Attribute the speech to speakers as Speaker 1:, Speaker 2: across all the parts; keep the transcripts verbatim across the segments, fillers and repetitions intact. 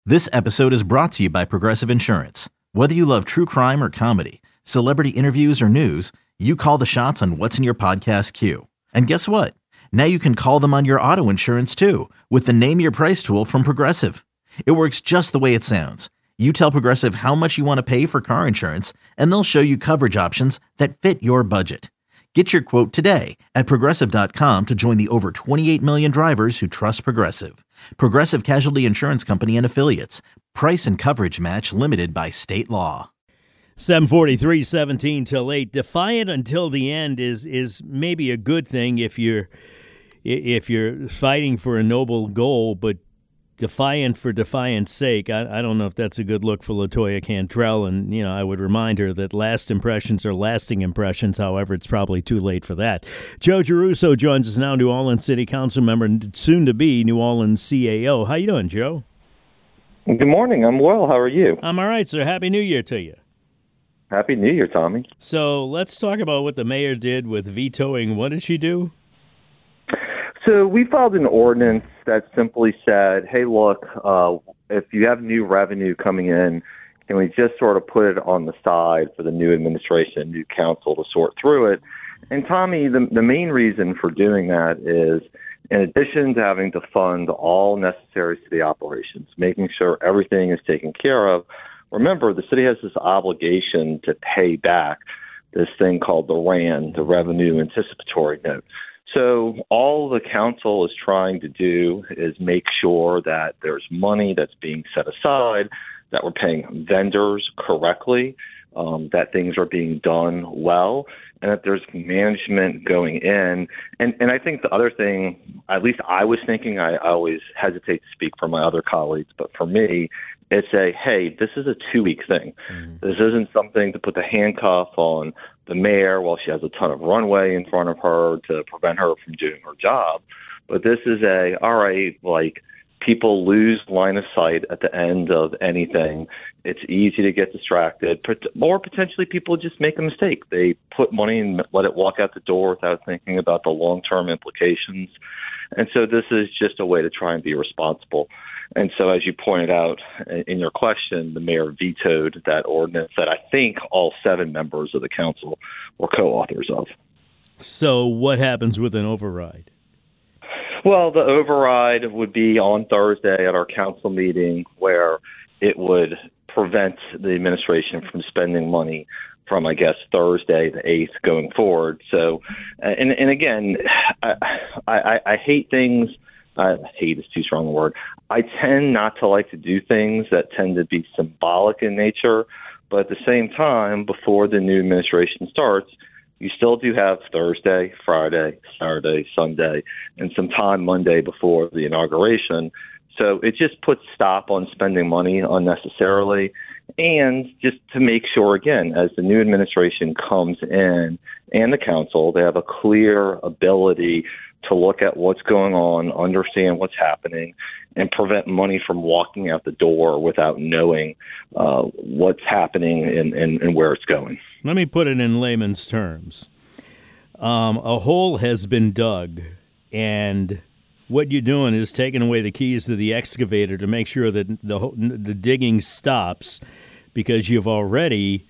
Speaker 1: This episode is brought to you by Progressive Insurance. Whether you love true crime or comedy, celebrity interviews or news, you call the shots on what's in your podcast queue. And guess what? Now you can call them on your auto insurance too with the Name Your Price tool from Progressive. It works just the way it sounds. You tell Progressive how much you want to pay for car insurance, and they'll show you coverage options that fit your budget. Get your quote today at progressive dot com to join the over twenty-eight million drivers who trust Progressive. Progressive Casualty Insurance Company and Affiliates. Price and coverage match limited by state law.
Speaker 2: seven forty-three, seventeen till eight. Defiant until the end is is maybe a good thing if you're if you're fighting for a noble goal, but defiant for defiance sake, I, I don't know if that's a good look for LaToya Cantrell. And, you know, I would remind her that last impressions are lasting impressions. However, it's probably too late for that. Joe Giarrusso joins us now, New Orleans City Council member and soon to be New Orleans C A O. How you doing, Joe?
Speaker 3: Good morning. I'm well. How are you?
Speaker 2: I'm all right, sir. Happy New Year to you.
Speaker 3: Happy New Year, Tommy.
Speaker 2: So let's talk about what the mayor did with vetoing. What did she do?
Speaker 3: So we filed an ordinance that simply said, hey, look, uh, if you have new revenue coming in, can we just sort of put it on the side for the new administration, new council to sort through it? And Tommy, the, the main reason for doing that is, in addition to having to fund all necessary city operations, making sure everything is taken care of, remember, the city has this obligation to pay back this thing called the R A N, the Revenue Anticipatory Note. So all the council is trying to do is make sure that there's money that's being set aside, that we're paying vendors correctly, um, that things are being done well, and that there's management going in. And and I think the other thing, at least I was thinking, I, I always hesitate to speak for my other colleagues, but for me, it's a, hey, this is a two-week thing. Mm-hmm. This isn't something to put the handcuff on the mayor while she has a ton of runway in front of her to prevent her from doing her job. But this is a, all right, like, people lose line of sight at the end of anything. It's easy to get distracted, or potentially people just make a mistake. They put money and let it walk out the door without thinking about the long-term implications. And so this is just a way to try and be responsible. And so, as you pointed out in your question, the mayor vetoed that ordinance that I think all seven members of the council were co-authors of.
Speaker 2: So what happens with an override?
Speaker 3: Well, the override would be on Thursday at our council meeting, where it would prevent the administration from spending money from, I guess, Thursday the eighth going forward. So, and, and again, I, I, I hate things. I hate is too strong a word. I tend not to like to do things that tend to be symbolic in nature, but at the same time, before the new administration starts, you still do have Thursday, Friday, Saturday, Sunday, and some time Monday before the inauguration. So it just puts stop on spending money unnecessarily. And just to make sure, again, as the new administration comes in and the council, they have a clear ability to look at what's going on, understand what's happening, and prevent money from walking out the door without knowing uh, what's happening and, and, and where it's going.
Speaker 2: Let me put it in layman's terms. Um, a hole has been dug, and what you're doing is taking away the keys to the excavator to make sure that the the digging stops, because you've already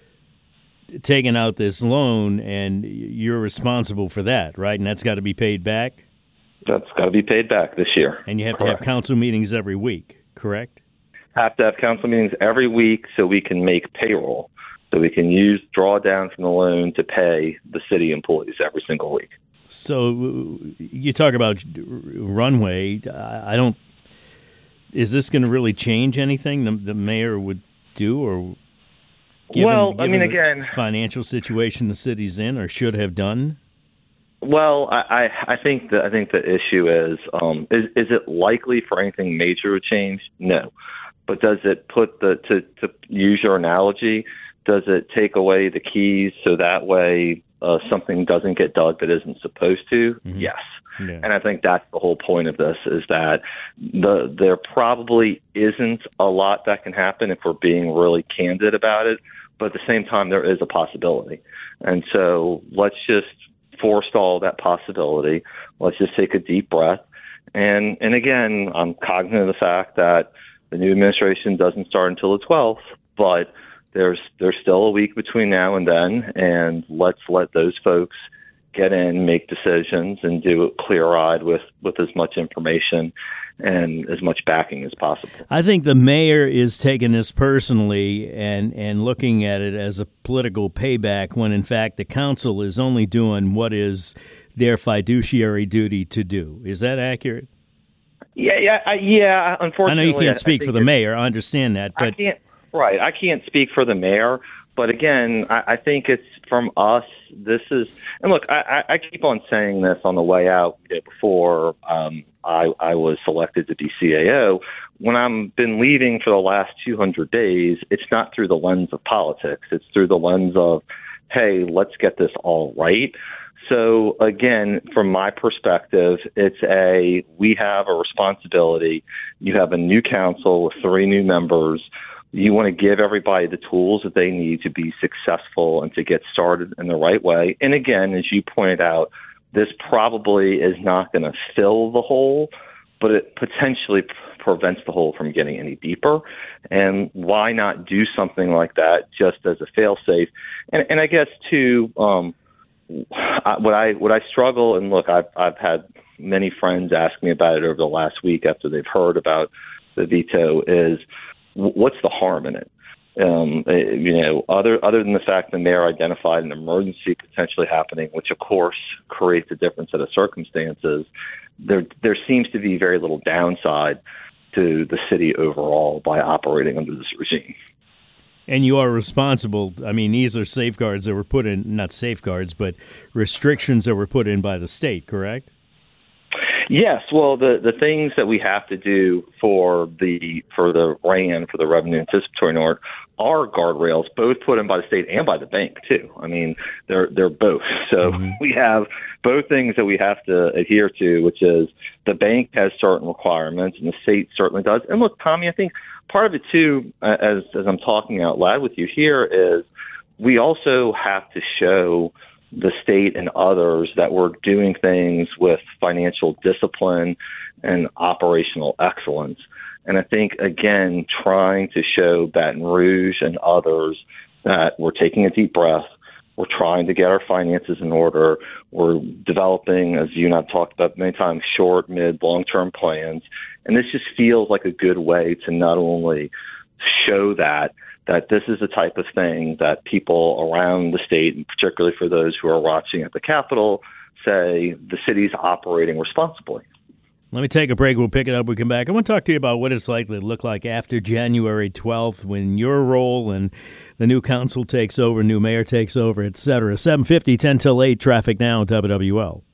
Speaker 2: taken out this loan and you're responsible for that, right? And that's got to be paid back?
Speaker 3: That's got to be paid back this year.
Speaker 2: And you have
Speaker 3: Correct.
Speaker 2: to have council meetings every week, correct?
Speaker 3: Have to have council meetings every week so we can make payroll, so we can use drawdown from the loan to pay the city employees every single week.
Speaker 2: So you talk about runway. I don't. Is this going to really change anything the, the mayor would do, or given,
Speaker 3: well,
Speaker 2: given
Speaker 3: I mean,
Speaker 2: the
Speaker 3: again,
Speaker 2: financial situation the city's in, or should have done?
Speaker 3: Well, I, I, I think the I think the issue is um, is is it likely for anything major to change? No, but does it put the to to use your analogy? Does it take away the keys so that way uh, something doesn't get dug that isn't supposed to? Mm-hmm. Yes. Yeah. And I think that's the whole point of this, is that the there probably isn't a lot that can happen if we're being really candid about it. But at the same time, there is a possibility. And so let's just forestall that possibility. Let's just take a deep breath. And and again, I'm cognizant of the fact that The new administration doesn't start until the twelfth, but there's there's still a week between now and then, and let's let those folks get in, make decisions, and do it clear-eyed with, with as much information and as much backing as possible.
Speaker 2: I think the mayor is taking this personally and, and looking at it as a political payback when, in fact, the council is only doing what is their fiduciary duty to do. Is that accurate?
Speaker 3: Yeah, yeah, I, yeah. Unfortunately,
Speaker 2: I know you can't speak
Speaker 3: I
Speaker 2: for the mayor. I understand that, but
Speaker 3: I can't. Right, I can't speak for the mayor, but again, I, I think it's from us. This is, and look, I, I keep on saying this on the way out before um, I, I was selected to be C A O. When I've been leaving for the last two hundred days, it's not through the lens of politics. It's through the lens of, hey, let's get this all right. So again, from my perspective, it's a, we have a responsibility. You have a new council with three new members. You want to give everybody the tools that they need to be successful and to get started in the right way. And again, as you pointed out, this probably is not going to fill the hole, but it potentially p- prevents the hole from getting any deeper. And why not do something like that just as a fail-safe? And, and I guess, too, um, I, what I what I struggle, and look, I've, I've had many friends ask me about it over the last week after they've heard about the veto, is what's the harm in it? Um, you know, other other than the fact the mayor identified an emergency potentially happening, which of course creates a different set of circumstances, there there seems to be very little downside to the city overall by operating under this regime.
Speaker 2: And you are responsible. I mean, these are safeguards that were put in, not safeguards, but restrictions that were put in by the state, correct?
Speaker 3: Yes, well, the, the things that we have to do for the for the R A N, for the Revenue Anticipatory Note, are guardrails, both put in by the state and by the bank too. I mean, they're they're both. So mm-hmm. we have both things that we have to adhere to, which is the bank has certain requirements, and the state certainly does. And look, Tommy, I think part of it too, as as I'm talking out loud with you here, is we also have to show the state and others that we're doing things with financial discipline and operational excellence. And I think, again, trying to show Baton Rouge and others that we're taking a deep breath, we're trying to get our finances in order, we're developing, as you and I've talked about many times, short, mid, long-term plans. And this just feels like a good way to not only show that, that this is the type of thing that people around the state, and particularly for those who are watching at the Capitol, say the city's operating responsibly.
Speaker 2: Let me take a break. We'll pick it up. We come back. I want to talk to you about what it's likely to look like after January twelfth when your role and the new council takes over, new mayor takes over, et cetera. seven fifty, ten till eight, traffic now, W W L.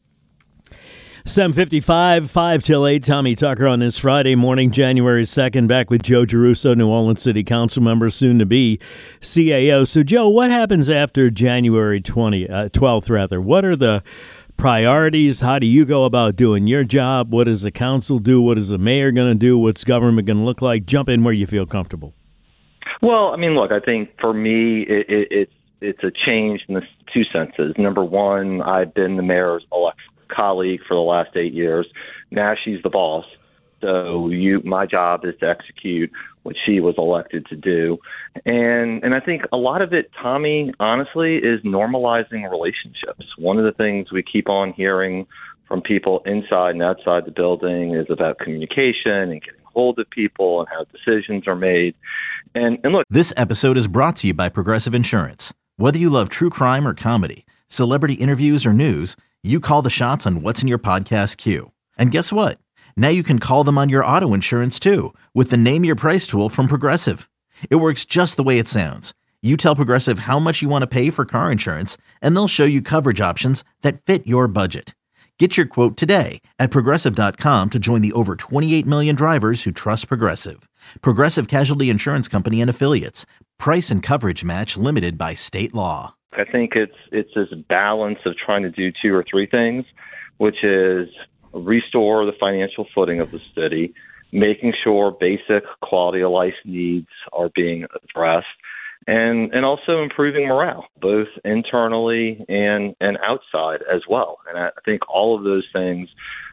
Speaker 2: seven fifty-five, five till eight, Tommy Tucker on this Friday morning, January second, back with Joe Giarrusso, New Orleans City Council member, soon to be C A O. So, Joe, what happens after January twentieth, uh, twelfth, rather? What are the priorities? How do you go about doing your job? What does the council do? What is the mayor going to do? What's government going to look like? Jump in where you feel comfortable.
Speaker 3: Well, I mean, look, I think for me, it, it, it's it's a change in the two senses. Number one, I've been the mayor's elect colleague for the last eight years. Now she's the boss. So you, my job is to execute what she was elected to do. And and I think a lot of it, Tommy, honestly, is normalizing relationships. One of the things we keep on hearing from people inside and outside the building is about communication and getting hold of people and how decisions are made. And, and look,
Speaker 1: this episode is brought to you by Progressive Insurance. Whether you love true crime or comedy, celebrity interviews or news, you call the shots on what's in your podcast queue. And guess what? Now you can call them on your auto insurance too with the Name Your Price tool from Progressive. It works just the way it sounds. You tell Progressive how much you want to pay for car insurance, and they'll show you coverage options that fit your budget. Get your quote today at Progressive dot com to join the over twenty-eight million drivers who trust Progressive. Progressive Casualty Insurance Company and Affiliates. Price and coverage match limited by state law.
Speaker 3: I think it's it's this balance of trying to do two or three things, which is restore the financial footing of the city, making sure basic quality of life needs are being addressed, and and also improving morale, both internally and, and outside as well. And I think all of those things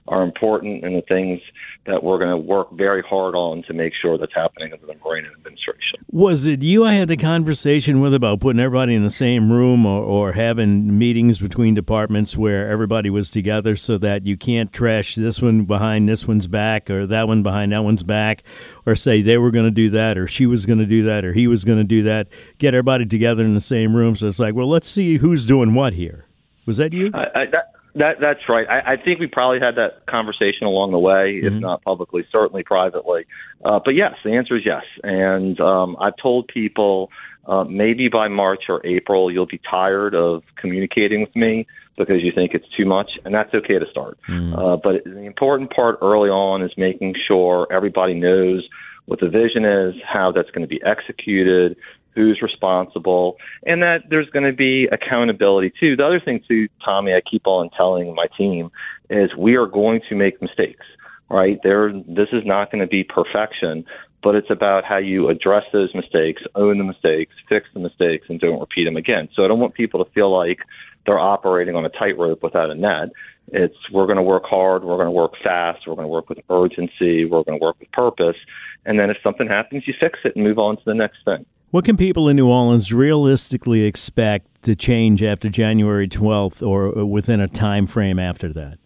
Speaker 3: are important and the things that we're going to work very hard on to make sure that's happening under the Moreno administration.
Speaker 2: Was it you I had the conversation with about putting everybody in the same room or, or having meetings between departments where everybody was together so that you can't trash this one behind this one's back or that one behind that one's back, or say they were going to do that or she was going to do that or he was going to do that, get everybody together in the same room so it's like, well, let's see who's doing what here. Was that you?
Speaker 3: I, I, that, that, that's right. I, I think we probably had that conversation along the way, mm-hmm. if not publicly, certainly privately. Uh, but yes, the answer is yes. And um, I've told people uh, maybe by March or April you'll be tired of communicating with me because you think it's too much, and that's okay to start. Mm-hmm. Uh, but the important part early on is making sure everybody knows what the vision is, how that's going to be executed, who's responsible, and that there's going to be accountability too. The other thing too, Tommy, I keep on telling my team is we are going to make mistakes, right? There, this is not going to be perfection, but it's about how you address those mistakes, own the mistakes, fix the mistakes, and don't repeat them again. So I don't want people to feel like they're operating on a tightrope without a net. It's we're going to work hard, we're going to work fast, we're going to work with urgency, we're going to work with purpose, and then if something happens, you fix it and move on to the next thing.
Speaker 2: What can people in New Orleans realistically expect to change after January twelfth or within a time frame after that?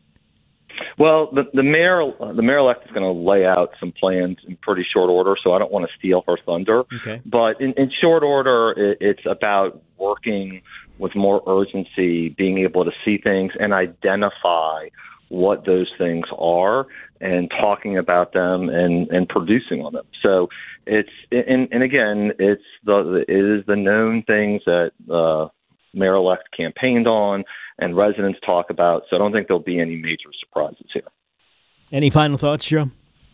Speaker 3: Well, the, the mayor, the mayor-elect is going to lay out some plans in pretty short order, so I don't want to steal her thunder.
Speaker 2: Okay.
Speaker 3: But in, in short order, it, it's about working with more urgency, being able to see things and identify what those things are and talking about them and, and producing on them. So it's and, and again, it's the it is the known things that uh, mayor-elect campaigned on and residents talk about. So I don't think there'll be any major surprises here.
Speaker 2: Any final thoughts, Joe?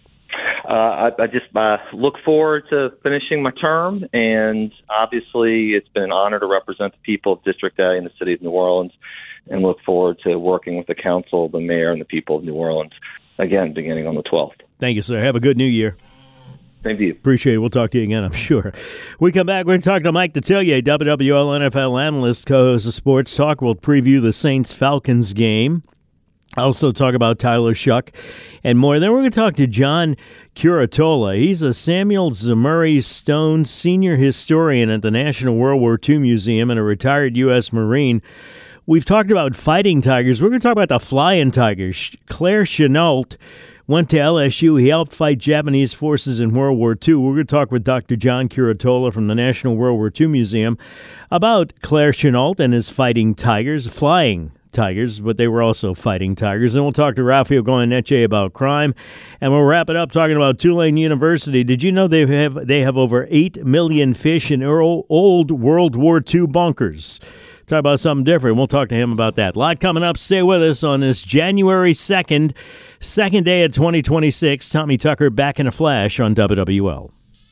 Speaker 3: Uh, I, I just uh, look forward to finishing my term, and obviously it's been an honor to represent the people of District A in the city of New Orleans, and look forward to working with the council, the mayor, and the people of New Orleans, again, beginning on the twelfth.
Speaker 2: Thank you, sir. Have a good new year.
Speaker 3: Thank you.
Speaker 2: Appreciate it. We'll talk to you again, I'm sure. We come back, we're going to talk to Mike Detillier, W W L N F L analyst, co-host of Sports Talk. We'll preview the Saints-Falcons game. Also talk about Tyler Shuck and more. Then we're going to talk to John Curatola. He's a Samuel Zemurray Stone senior historian at the National World War Two Museum and a retired U S Marine. We've talked about fighting tigers. We're going to talk about the flying tigers. Claire Chennault went to L S U. He helped fight Japanese forces in World War Two. We're going to talk with Doctor John Curatola from the National World War Two Museum about Claire Chennault and his fighting tigers, flying tigers, but they were also fighting tigers. And we'll talk to Rafael Goyeneche about crime, and we'll wrap it up talking about Tulane University. Did you know they have they have over eight million fish in old World War Two bunkers? Talk about something different. We'll talk to him about that. A lot coming up. Stay with us on this January second, second day of twenty twenty-six. Tommy Tucker back in a flash on W W L.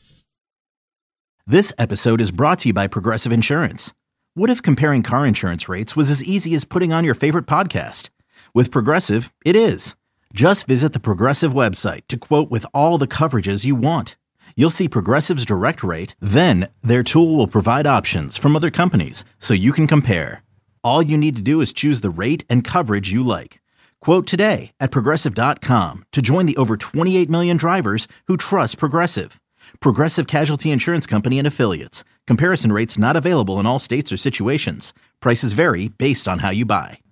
Speaker 1: This episode is brought to you by Progressive Insurance. What if comparing car insurance rates was as easy as putting on your favorite podcast? With Progressive, it is. Just visit the Progressive website to quote with all the coverages you want. You'll see Progressive's direct rate, then their tool will provide options from other companies so you can compare. All you need to do is choose the rate and coverage you like. Quote today at Progressive dot com to join the over twenty-eight million drivers who trust Progressive. Progressive Casualty Insurance Company and Affiliates. Comparison rates not available in all states or situations. Prices vary based on how you buy.